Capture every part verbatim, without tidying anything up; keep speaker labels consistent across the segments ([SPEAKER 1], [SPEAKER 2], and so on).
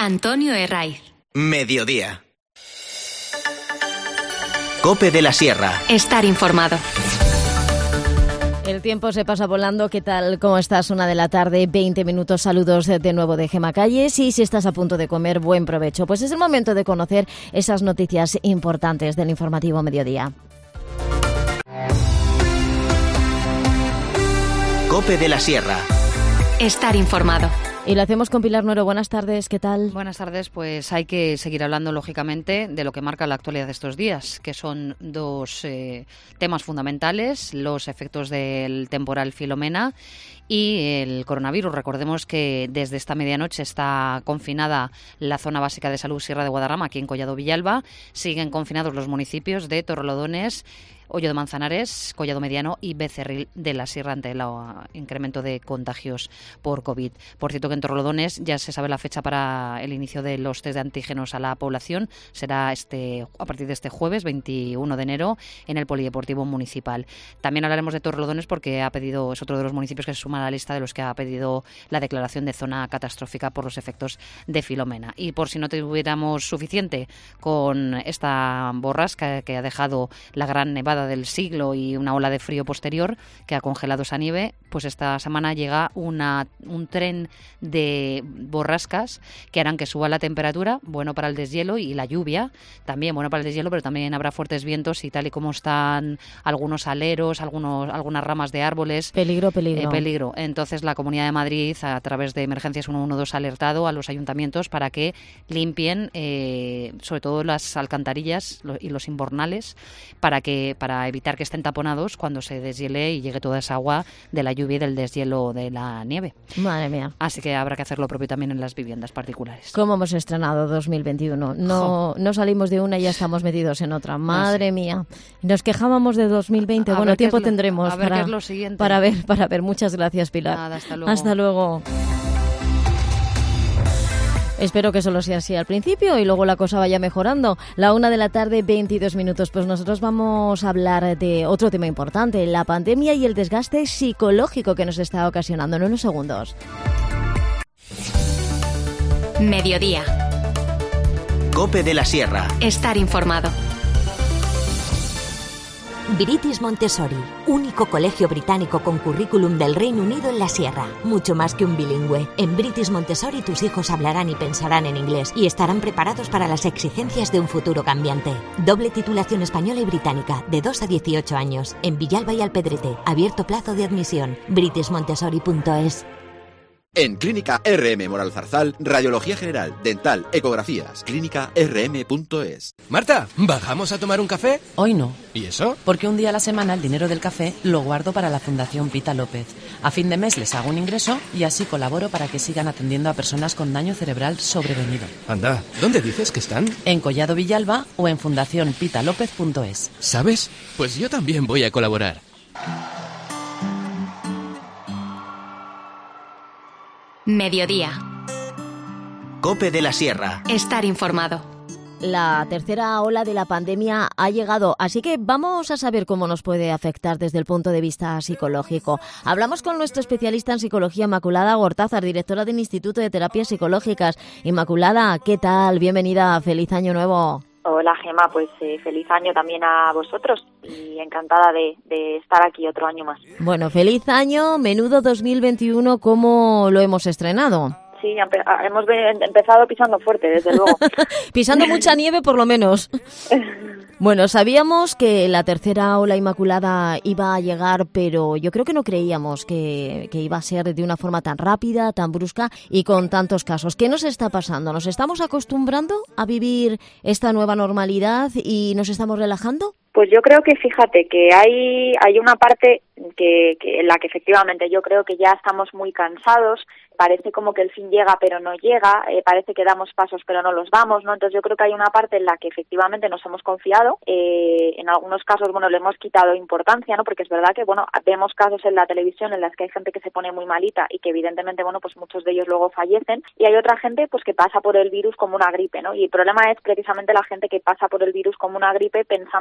[SPEAKER 1] Antonio Herraiz.
[SPEAKER 2] Mediodía. COPE de la Sierra.
[SPEAKER 1] Estar informado.
[SPEAKER 3] El tiempo se pasa volando. ¿Qué tal? ¿Cómo estás? Una de la tarde, veinte minutos. Saludos de nuevo de Gema Calles. Y si estás a punto de comer, buen provecho. Pues es el momento de conocer esas noticias importantes del informativo Mediodía.
[SPEAKER 2] COPE de la Sierra.
[SPEAKER 1] Estar informado.
[SPEAKER 3] Y lo hacemos con Pilar Nuero. Buenas tardes, ¿qué tal?
[SPEAKER 4] Buenas tardes, pues hay que seguir hablando, lógicamente, de lo que marca la actualidad de estos días, que son dos eh, temas fundamentales, los efectos del temporal Filomena y el coronavirus. Recordemos que desde esta medianoche está confinada la zona básica de salud Sierra de Guadarrama, aquí en Collado Villalba. Siguen confinados los municipios de Torrelodones, Hoyo de Manzanares, Collado Mediano y Becerril de la Sierra ante el incremento de contagios por COVID. Por cierto que en Torrelodones ya se sabe la fecha para el inicio de los test de antígenos a la población. Será este a partir de este jueves, veintiuno de enero, en el Polideportivo Municipal. También hablaremos de Torrelodones porque ha pedido, es otro de los municipios que se suma a la lista de los que ha pedido la declaración de zona catastrófica por los efectos de Filomena. Y por si no tuviéramos suficiente con esta borrasca que ha dejado la gran nevada del siglo y una ola de frío posterior que ha congelado esa nieve, pues esta semana llega una, un tren de borrascas que harán que suba la temperatura, bueno para el deshielo, y la lluvia también bueno para el deshielo, pero también habrá fuertes vientos y tal y como están algunos aleros, algunos, algunas ramas de árboles.
[SPEAKER 3] Peligro, peligro.
[SPEAKER 4] Eh, peligro. Entonces la Comunidad de Madrid, a través de Emergencias ciento doce, ha alertado a los ayuntamientos para que limpien eh, sobre todo las alcantarillas y los invernales para que para evitar que estén taponados cuando se deshiele y llegue toda esa agua de la lluvia y del deshielo de la nieve.
[SPEAKER 3] Madre mía.
[SPEAKER 4] Así que habrá que hacer lo propio también en las viviendas particulares.
[SPEAKER 3] ¿Cómo hemos estrenado dos mil veintiuno? No, no salimos de una y ya estamos metidos en otra. Madre no sé. mía. Nos quejábamos de dos mil veinte. A bueno, tiempo lo, tendremos
[SPEAKER 4] a ver
[SPEAKER 3] para,
[SPEAKER 4] qué es lo siguiente.
[SPEAKER 3] para ver, para ver. Muchas gracias, Pilar.
[SPEAKER 4] Nada, hasta luego.
[SPEAKER 3] Hasta luego. Espero que solo sea así al principio y luego la cosa vaya mejorando. La una de la tarde, veintidós minutos. Pues nosotros vamos a hablar de otro tema importante, la pandemia y el desgaste psicológico que nos está ocasionando en unos segundos.
[SPEAKER 1] Mediodía.
[SPEAKER 2] COPE de la Sierra.
[SPEAKER 1] Estar informado.
[SPEAKER 5] British Montessori, único colegio británico con currículum del Reino Unido en la Sierra. Mucho más que un bilingüe. En British Montessori tus hijos hablarán y pensarán en inglés y estarán preparados para las exigencias de un futuro cambiante. Doble titulación española y británica, de dos a dieciocho años. En Villalba y Alpedrete. Abierto plazo de admisión. british montessori punto es.
[SPEAKER 6] En Clínica R M Moral Zarzal, radiología general, dental, ecografías. clínica r m punto es.
[SPEAKER 7] Marta, ¿bajamos a tomar un café?
[SPEAKER 8] Hoy no.
[SPEAKER 7] ¿Y eso?
[SPEAKER 8] Porque un día a la semana el dinero del café lo guardo para la Fundación Pita López. A fin de mes les hago un ingreso y así colaboro para que sigan atendiendo a personas con daño cerebral sobrevenido.
[SPEAKER 7] Anda, ¿dónde dices que están?
[SPEAKER 8] En Collado Villalba o en fundación pita lópez punto es.
[SPEAKER 7] ¿Sabes? Pues yo también voy a colaborar.
[SPEAKER 1] Mediodía.
[SPEAKER 2] COPE de la Sierra.
[SPEAKER 1] Estar informado.
[SPEAKER 3] La tercera ola de la pandemia ha llegado, así que vamos a saber cómo nos puede afectar desde el punto de vista psicológico. Hablamos con nuestra especialista en psicología, Inmaculada Gortázar, directora del Instituto de Terapias Psicológicas. Inmaculada, ¿qué tal? Bienvenida, feliz año nuevo.
[SPEAKER 9] Hola, Gema, pues eh, feliz año también a vosotros y encantada de, de estar aquí otro año más.
[SPEAKER 3] Bueno, feliz año, menudo dos mil veintiuno, ¿cómo lo hemos estrenado?
[SPEAKER 9] Sí, hemos empezado pisando fuerte, desde luego.
[SPEAKER 3] Pisando mucha nieve, por lo menos. Bueno, sabíamos que la tercera ola, Inmaculada, iba a llegar, pero yo creo que no creíamos que, que iba a ser de una forma tan rápida, tan brusca y con tantos casos. ¿Qué nos está pasando? ¿Nos estamos acostumbrando a vivir esta nueva normalidad y nos estamos relajando?
[SPEAKER 9] Pues yo creo que, fíjate, que hay hay una parte que, que en la que efectivamente yo creo que ya estamos muy cansados, parece como que el fin llega pero no llega, eh, parece que damos pasos pero no los damos, ¿no? Entonces yo creo que hay una parte en la que efectivamente nos hemos confiado, eh, en algunos casos, bueno, le hemos quitado importancia, ¿no? Porque es verdad que, bueno, vemos casos en la televisión en las que hay gente que se pone muy malita y que evidentemente, bueno, pues muchos de ellos luego fallecen, y hay otra gente pues que pasa por el virus como una gripe, ¿no? Y el problema es precisamente la gente que pasa por el virus como una gripe pensando que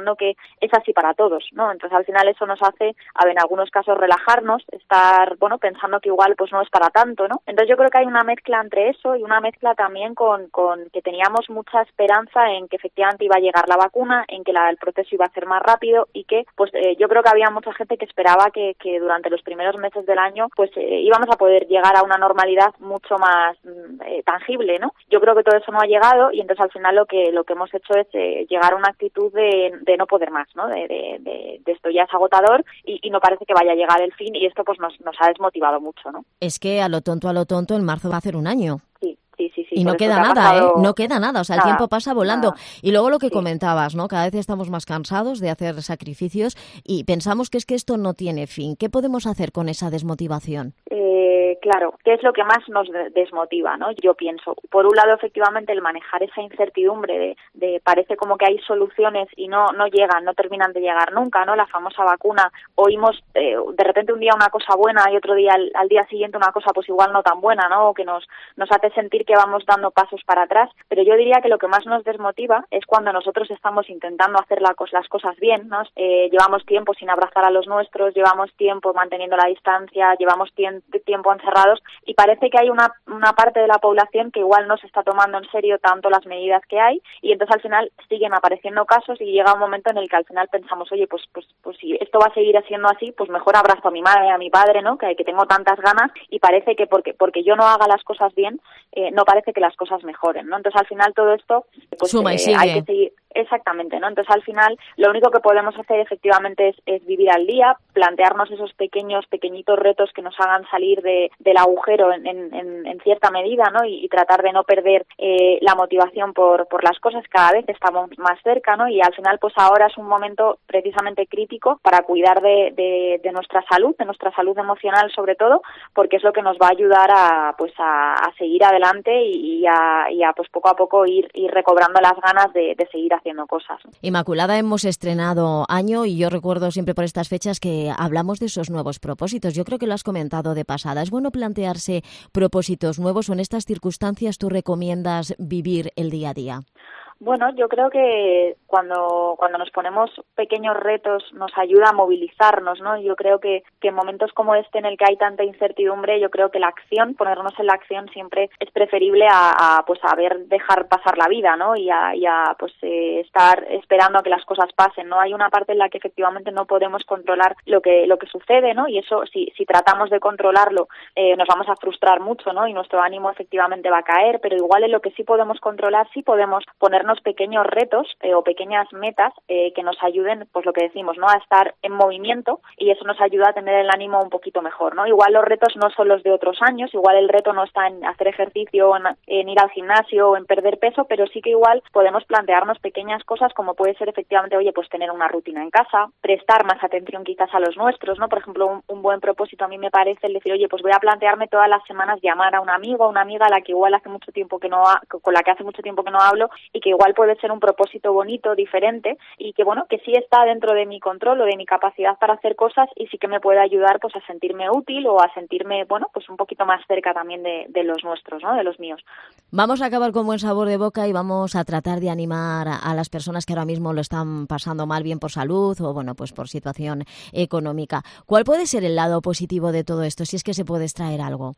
[SPEAKER 9] es así para todos, ¿no? Entonces al final eso nos hace, a ver, en algunos casos relajarnos, estar, bueno, pensando que igual pues no es para tanto, ¿no? Entonces yo creo que hay una mezcla entre eso y una mezcla también con, con que teníamos mucha esperanza en que efectivamente iba a llegar la vacuna, en que la, el proceso iba a ser más rápido y que, pues eh, yo creo que había mucha gente que esperaba que, que durante los primeros meses del año, pues eh, íbamos a poder llegar a una normalidad mucho más eh, tangible, ¿no? Yo creo que todo eso no ha llegado y entonces al final lo que lo que hemos hecho es eh, llegar a una actitud de, de no poder más, ¿no? De, de, de, de esto ya es agotador y, y no parece que vaya a llegar el fin y esto pues nos, nos ha desmotivado mucho, ¿no?
[SPEAKER 3] Es que a lo tonto, a lo tonto, en marzo va a hacer un año.
[SPEAKER 9] Sí. Sí, sí, sí,
[SPEAKER 3] y no queda nada, pasado... ¿eh? No queda nada, o sea, nada, el tiempo pasa volando. Nada. Y luego lo que sí. comentabas, ¿no? Cada vez estamos más cansados de hacer sacrificios y pensamos que es que esto no tiene fin. ¿Qué podemos hacer con esa desmotivación?
[SPEAKER 9] Eh, claro, ¿qué es lo que más nos desmotiva, ¿no? Yo pienso, por un lado, efectivamente, el manejar esa incertidumbre de, de parece como que hay soluciones y no no llegan, no terminan de llegar nunca, ¿no? La famosa vacuna, oímos eh, de repente un día una cosa buena y otro día al, al día siguiente una cosa pues igual no tan buena, ¿no? O que nos, nos hace sentir que vamos dando pasos para atrás, pero yo diría que lo que más nos desmotiva es cuando nosotros estamos intentando hacer la, las cosas bien, ¿no? Eh, llevamos tiempo sin abrazar a los nuestros, llevamos tiempo manteniendo la distancia, llevamos tiempo, tiempo encerrados y parece que hay una, una parte de la población que igual no se está tomando en serio tanto las medidas que hay y entonces al final siguen apareciendo casos y llega un momento en el que al final pensamos, oye, pues pues pues si esto va a seguir siendo así, pues mejor abrazo a mi madre, a mi padre, ¿no? Que, que tengo tantas ganas y parece que porque porque yo no haga las cosas bien, eh, no parece que las cosas mejoren, ¿no? Entonces al final todo esto pues
[SPEAKER 3] Suma y
[SPEAKER 9] eh,
[SPEAKER 3] sigue.
[SPEAKER 9] hay que seguir. Exactamente, ¿no? Entonces al final lo único que podemos hacer efectivamente es, es vivir al día, plantearnos esos pequeños, pequeñitos retos que nos hagan salir de, del agujero en, en, en cierta medida, ¿no? Y, y tratar de no perder eh, la motivación por, por las cosas, cada vez estamos más cerca, ¿no? Y al final pues ahora es un momento precisamente crítico para cuidar de, de, de nuestra salud, de nuestra salud emocional sobre todo, porque es lo que nos va a ayudar a pues a, a seguir adelante y, y, a, y a pues poco a poco ir, ir recobrando las ganas de, de seguir haciendo cosas.
[SPEAKER 3] Inmaculada, hemos estrenado año y yo recuerdo siempre por estas fechas que hablamos de esos nuevos propósitos. Yo creo que lo has comentado de pasada. ¿Es bueno plantearse propósitos nuevos o en estas circunstancias tú recomiendas vivir el día a día?
[SPEAKER 9] Bueno, yo creo que cuando cuando nos ponemos pequeños retos nos ayuda a movilizarnos, ¿no? Yo creo que, que en momentos como este en el que hay tanta incertidumbre, yo creo que la acción, ponernos en la acción siempre es preferible a, a pues a ver dejar pasar la vida, ¿no? Y a, y a pues eh, estar esperando a que las cosas pasen, ¿no? Hay una parte en la que efectivamente no podemos controlar lo que lo que sucede, ¿no? Y eso si si tratamos de controlarlo eh, nos vamos a frustrar mucho, ¿no? Y nuestro ánimo efectivamente va a caer, pero igual en lo que sí podemos controlar sí podemos ponernos pequeños retos eh, o pequeñas metas eh, que nos ayuden, pues lo que decimos, ¿no? A estar en movimiento y eso nos ayuda a tener el ánimo un poquito mejor, ¿no? Igual los retos no son los de otros años, igual el reto no está en hacer ejercicio, en, en ir al gimnasio o en perder peso, pero sí que igual podemos plantearnos pequeñas cosas como puede ser efectivamente, oye, pues tener una rutina en casa, prestar más atención quizás a los nuestros, ¿no? Por ejemplo, un, un buen propósito a mí me parece el decir, oye, pues voy a plantearme todas las semanas llamar a un amigo o una amiga a la que igual hace mucho tiempo que no ha, con la que hace mucho tiempo que no hablo y que igual puede ser un propósito bonito, diferente y que bueno, que sí está dentro de mi control o de mi capacidad para hacer cosas y sí que me puede ayudar pues a sentirme útil o a sentirme, bueno, pues un poquito más cerca también de, de los nuestros, ¿no? De los míos.
[SPEAKER 3] Vamos a acabar con buen sabor de boca y vamos a tratar de animar a las personas que ahora mismo lo están pasando mal, bien por salud o bueno, pues por situación económica. ¿Cuál puede ser el lado positivo de todo esto, si es que se puede extraer algo?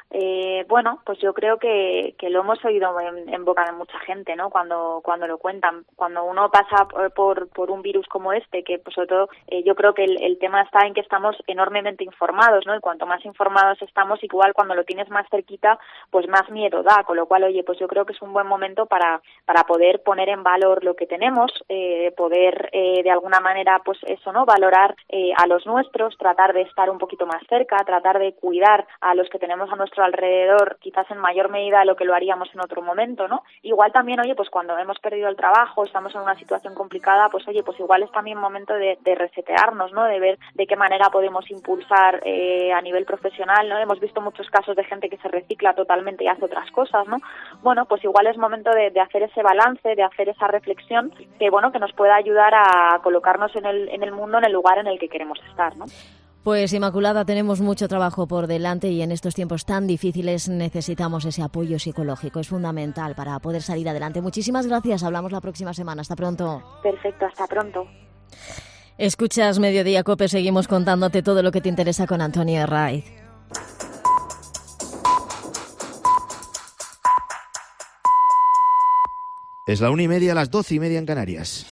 [SPEAKER 9] Eh, bueno, pues yo creo que, que lo hemos oído en, en boca de mucha gente, ¿no? Cuando cuando lo cuentan, cuando uno pasa por por un virus como este, que pues sobre todo eh, yo creo que el, el tema está en que estamos enormemente informados, ¿no? Y cuanto más informados estamos, igual cuando lo tienes más cerquita, pues más miedo da, con lo cual, oye, pues yo creo que es un buen momento para para poder poner en valor lo que tenemos, eh, poder eh, de alguna manera, pues eso, ¿no? Valorar eh, a los nuestros, tratar de estar un poquito más cerca, tratar de cuidar a los que tenemos a nuestro alrededor, quizás en mayor medida de lo que lo haríamos en otro momento, ¿no? Igual también, oye, pues cuando hemos perdido el trabajo, estamos en una situación complicada, pues oye, pues igual es también momento de, de resetearnos, ¿no? De ver de qué manera podemos impulsar eh, a nivel profesional, ¿no? Hemos visto muchos casos de gente que se recicla totalmente y hace otras cosas, ¿no? Bueno, pues igual es momento de, de hacer ese balance, de hacer esa reflexión que, bueno, que nos pueda ayudar a colocarnos en el, en el mundo, en el lugar en el que queremos estar, ¿no?
[SPEAKER 3] Pues Inmaculada, tenemos mucho trabajo por delante y en estos tiempos tan difíciles necesitamos ese apoyo psicológico. Es fundamental para poder salir adelante. Muchísimas gracias. Hablamos la próxima semana. Hasta pronto.
[SPEAKER 9] Perfecto, hasta pronto.
[SPEAKER 3] Escuchas Mediodía Cope, seguimos contándote todo lo que te interesa con Antonio Herraiz.
[SPEAKER 10] Es la una y media, las doce y media en Canarias.